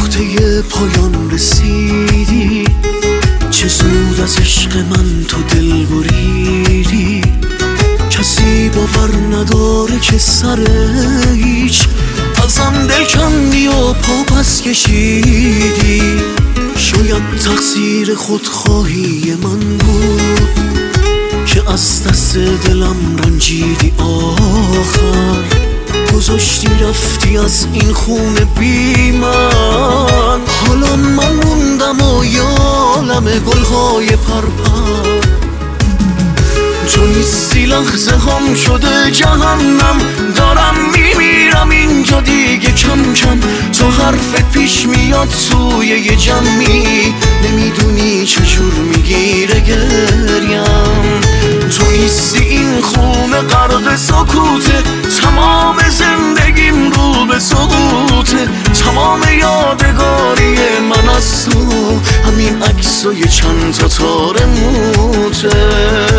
نقطه پایان رسیدی، چه زود از عشق من تو دل بریدی. کسی باور نداره که سر هیچ ازم دل کندی و پا پس کشیدی. شاید تقصیر خودخواهی من بود که از دست دلم رنجیدی. آخر گذاشتی رفتی از این خونه بی من. حالا من موندم و یالم گلهای پرپر. تو نیستی لحظه هم شده جهنم، دارم میمیرم اینجا دیگه کم کم. تو حرفت پیش میاد توی یه جمعی، نمیدونی چجور میگیره گریم. تو نیستی این خونه غرق سکوته، تمام زندگیم رو به سقوطه. تمام یادگاری من از تو همین عکسای چند تا تار موته.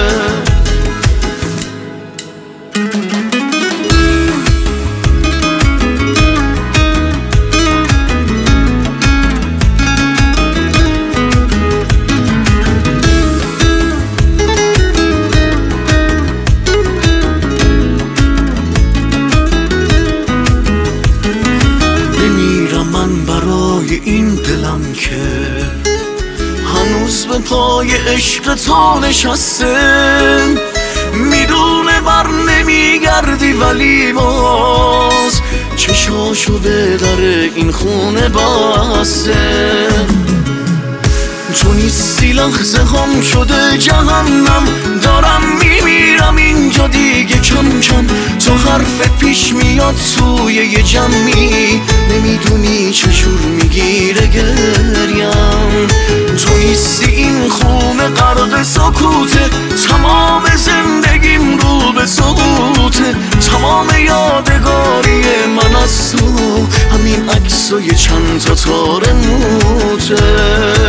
این دلم که هنوز به پای عشق تو نشسته، میدونه بر نمیگردی ولی باز چشاشو به در این خونه بسته. تو نیستی لحظه هم شده جهنم، دارم میمیرم اینجا دیگه کم کم. تو حرفت پیش میاد توی یه جمعی، نمیدونی چجور میگیره گریم. تو نیستی این خونه غرق سکوته، تمام زندگیم رو به سقوطه. تمام یادگاری من از تو همین عکسای چند تا تار موته.